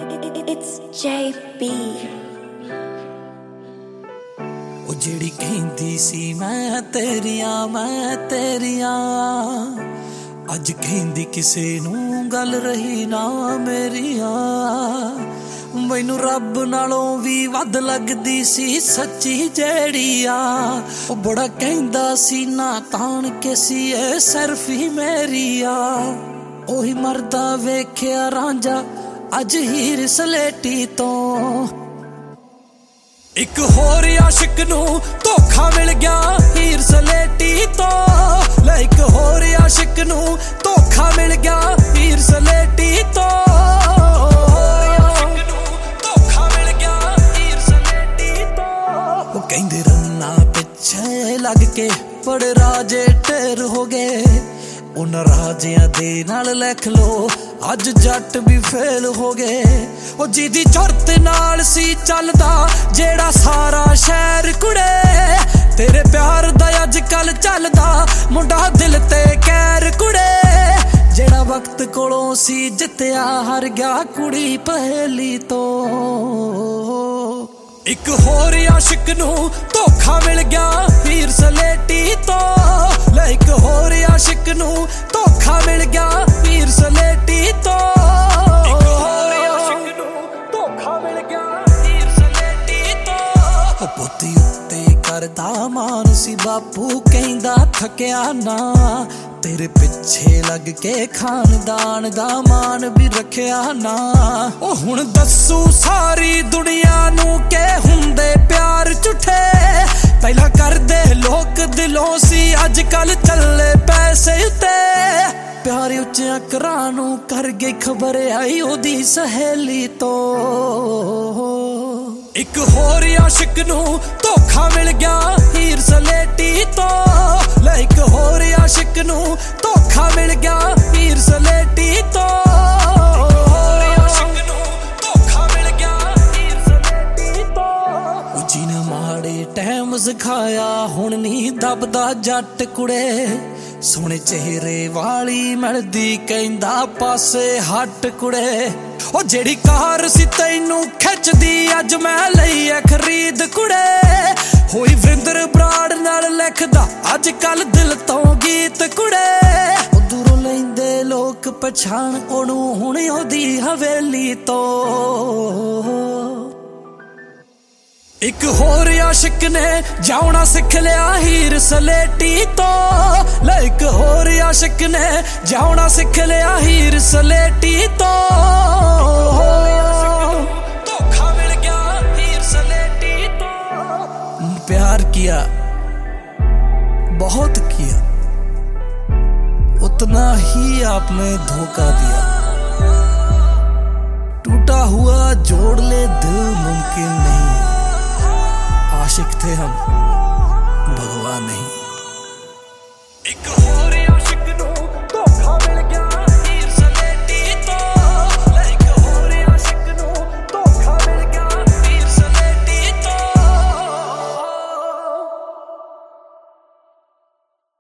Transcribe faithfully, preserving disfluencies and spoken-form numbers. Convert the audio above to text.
It's J B. ਉਹ ਜਿਹੜੀ ਕਹਿੰਦੀ ਸੀ ਮੈਂ ਤੇਰੀਆਂ ਮੈਂ ਤੇਰੀਆਂ ਅੱਜ ਕਹਿੰਦੀ ਕਿਸੇ ਨੂੰ ਗੱਲ ਰਹੀ ਨਾ ਮੇਰੀਆਂ ਮੈਨੂੰ ਰੱਬ ਨਾਲੋਂ ਵੀ ਵੱਧ ਲੱਗਦੀ ਸੀ ਸੱਚੀ ਜਿਹੜੀ ਆ ਉਹ ਬੜਾ ਕਹਿੰਦਾ ਸੀ ਨਾ ਤਾਣ ਕੇ ਸੀ ਇਹ ਸਿਰਫ ਹੀ ਮੇਰੀ ਆ ਉਹੀ ਮਰਦਾ ਵੇਖਿਆ ਰਾਂਝਾ ਅੱਜ ਹੀਰ ਸਲੇਟੀ ਤੋਂ ਇੱਕ ਹੋਰ ਆਸ਼ਿਕ ਨੂੰ ਧੋਖਾ ਮਿਲ ਗਿਆ ਹੀਰ ਸਲੇਟੀ ਤੋਂ ਲੈ ਇੱਕ ਹੋਰ ਆਸ਼ਿਕ ਨੂੰ ਧੋਖਾ ਮਿਲ ਗਿਆ ਹੀਰ ਸਲੇਟੀ ਤੋਂ ਧੋਖਾ ਮਿਲ ਗਿਆ ਹੀਰ ਸਲੇਟੀ ਤੋਂ ਉਹ ਕਹਿੰਦੇ ਰੰਨਾ ਪਿੱਛੇ ਲੱਗ ਕੇ ਬੜੇ ਰਾਜੇ ਢੇਰ ਹੋ ਗਏ ਉਹਨਾਂ ਰਾਜਿਆਂ ਦੇ ਨਾਲ ਲਿਖ ਲੋ ਅੱਜ ਜੱਟ ਵੀ ਫੇਲ ਹੋ ਗਏ ਉਹ ਜਿਹਦੀ ਜੁਰਤ ਨਾਲ ਸੀ ਚੱਲਦਾ ਜਿਹੜਾ ਸਾਰਾ ਸ਼ਹਿਰ ਕੁੜੇ ਤੇਰੇ ਪਿਆਰ ਦਾ ਅੱਜ ਕੱਲ ਚੱਲਦਾ ਮੁੰਡਾ ਦਿਲ ਤੇ ਕਹਿਰ ਕੁੜੇ ਜਿਹੜਾ ਵਕਤ ਕੋਲੋਂ ਸੀ ਜਿੱਤਿਆ ਹਾਰ ਗਿਆ ਕੁੜੀ ਪਹਿਲੀ ਤੋਂ ਇੱਕ ਹੋਰ ਆਸ਼ਿਕ ਨੂੰ ਧੋਖਾ ਮਿਲ ਗਿਆ ਹੀਰ ਸਲੇਟੀ ਤੋਂ ਲੈ ਇੱਕ ਹੋਰ ਆਸ਼ਿਕ ਨੂੰ ਧੋਖਾ ਮਿਲ ਗਿਆ ਹੀਰ ਸਲੇਟੀ ਤੋਂ ਇੱਕ ਹੋਰ ਆਸ਼ਿਕ ਨੂੰ ਧੋਖਾ ਮਿਲ ਗਿਆ ਹੀਰ ਸਲੇਟੀ ਤੋਂ ਉਹ ਪੋਤੀ ਉੱਤੇ ਕਰਦਾ ਮਾਨ ਸੀ ਬਾਪੂ ਕਹਿੰਦਾ ਥੱਕਿਆ ਨਾ ਤੇਰੇ ਪਿੱਛੇ ਲੱਗ ਕੇ ਖਾਨਦਾਨ ਦਾ ਮਾਨ ਵੀ ਰੱਖਿਆ ਨਾ ਉਹ ਹੁਣ ਦੱਸੂ ਸਾਰੀ ਦੁਨੀਆ ਨੂੰ ਕਿ ਹੁੰਦੇ ਪਿਆਰ ਝੂਠੇ ਪਹਿਲਾਂ ਕਰਦੇ ਲੋਕ ਦਿਲੋਂ ਸੀ ਅੱਜ ਕੱਲ ਚੱਲੇ ਪੈਸੇ ਉੱਤੇ ਪਿਆਰ ਉੱਚਿਆਂ ਘਰਾਂ ਨੂੰ ਕਰ ਗਈ ਖਬਰ ਆਈ ਉਹਦੀ ਸਹੇਲੀ ਤੋਂ ਇੱਕ ਹੋਰ ਆਸ਼ਿਕ ਨੂੰ ਧੋਖਾ ਮਿਲ ਗਿਆ ਹੀਰ ਸਲੇਟੀ ਤੋਂ ਲੈ ਇੱਕ ਹੋਰ ਆਸ਼ਿਕ ਨੂੰ ਧੋਖਾ ਮਿਲ ਗਿਆ ਹੀਰ ਸਲੇਟੀ ਤੋਂ ਆਸ਼ਿਕ ਨੂੰ ਧੋਖਾ ਮਿਲ ਗਿਆ ਹੀਰ ਸਲੇਟੀ ਤੋਂ ਉਹ ਜਿਹਨੇ ਮਾੜੇ ਟਾਈਮ ਸਿਖਾਇਆ ਹੁਣ ਨਹੀਂ ਦੱਬਦਾ ਜੱਟ ਕੁੜੇ ਸੋਹਣੇ ਚਿਹਰੇ ਵਾਲੀ ਮਿਲਦੀ ਕਹਿੰਦਾ ਪਾਸੇ ਹੱਟ ਕੁੜੇ ਉਹ ਜਿਹੜੀ ਕਾਰ ਸੀ ਤੈਨੂੰ ਖਿੱਚਦੀ ਅੱਜ ਮੈਂ ਲਈ ਐ ਖਰੀਦ ਕੁੜੇ ਹੋਈ ਵਰਿੰਦਰ ਬਰਾੜ ਨਾਲ ਲਿਖਦਾ ਅੱਜ ਕੱਲ ਦਿਲ ਤੋਂ ਗੀਤ ਕੁੜੇ ਉਹ ਦੂਰੋਂ ਲੈਂਦੇ ਲੋਕ ਪਛਾਣ ਉਹਨੂੰ ਹੁਣ ਉਹਦੀ ਹਵੇਲੀ ਤੋਂ ਇੱਕ ਹੋਰ ਆਸ਼ਿਕ ਨੇ ਜਾਉਣਾ ਸਿੱਖ ਲਿਆ ਹੀਰ ਸਲੇਟੀ ਤੋਂ ਲੈ ਇੱਕ ਹੋਰ ਆਸ਼ਿਕ ਨੇ ਜਾਉਣਾ ਸਿੱਖ ਲਿਆ ਹੀਰ ਸਲੇਟੀ ਤੋਂ ਧੋਖਾ ਮਿਲ ਗਿਆ ਹੀਰ ਸਲੇਟੀ ਤੋਂ प्यार किया बहुत किया उतना ही आपने धोखा दिया टूटा हुआ जोड़ ले दिल मुमकिन नहीं आशिक थे हम भगवान नहीं।